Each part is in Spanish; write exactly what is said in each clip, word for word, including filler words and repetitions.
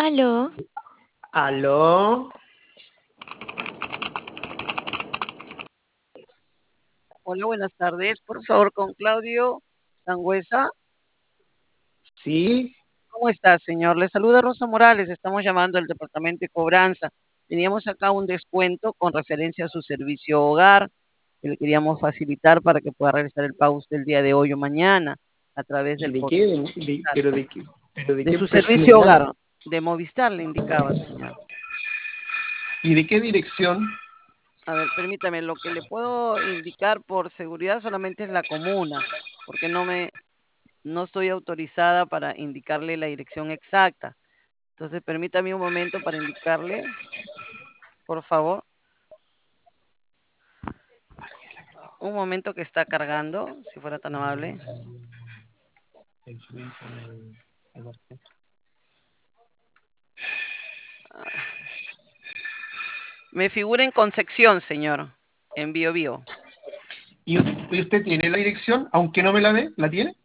Aló. ¿Aló? Hola, buenas tardes. Por favor, con Claudio Sangüesa. Sí. ¿Cómo está, señor? Le saluda Rosa Morales. Estamos llamando al departamento de cobranza. Teníamos acá un descuento con referencia a su servicio hogar que le queríamos facilitar para que pueda realizar el pago usted el día de hoy o mañana a través ¿Y del de portal. qué? De, de- pero de qué, pero de De qué su empresa me servicio llama? hogar, de Movistar, le indicaba, señor. ¿Y de qué dirección? A ver, permítame, lo que le puedo indicar por seguridad solamente es la comuna, porque no me, no estoy autorizada para indicarle la dirección exacta. Entonces, permítame un momento para indicarle, por favor. Un momento que está cargando, si fuera tan amable. Me figura en Concepción, señor, en Bio Bio. ¿Y u- y usted tiene la dirección, aunque no me la dé? ¿La tiene?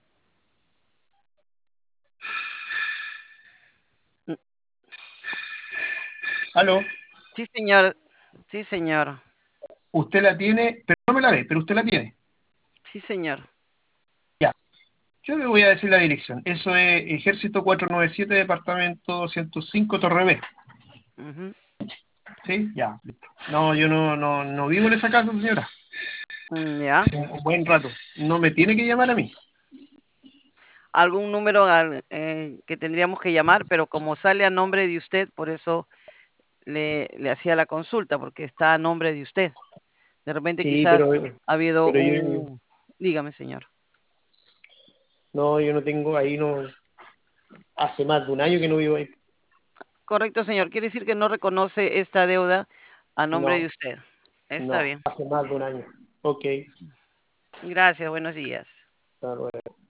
¿Aló? Sí, señor. Sí, señor. Usted la tiene, pero no me la dé, pero usted la tiene. Sí, señor. Ya. Yo le voy a decir la dirección. Eso es Ejército cuatrocientos noventa y siete, Departamento ciento cinco, Torre B. Ujú. ¿Sí? Ya. Listo. No, yo no, no, no vivo en esa casa, señora. Mm, Ya. Un buen rato. No me tiene que llamar a mí. Algún número al- eh, que tendríamos que llamar, pero como sale a nombre de usted, por eso le, le hacía la consulta, porque está a nombre de usted. De repente Sí, quizás pero, ha habido pero yo, un... Dígame, señor. no, yo no tengo ahí, no. Hace más de un año que no vivo ahí. Correcto, señor. Quiere decir que no reconoce esta deuda a nombre de No, usted. Está no, bien. hace más de un año. Ok, Gracias, buenos días. hasta luego.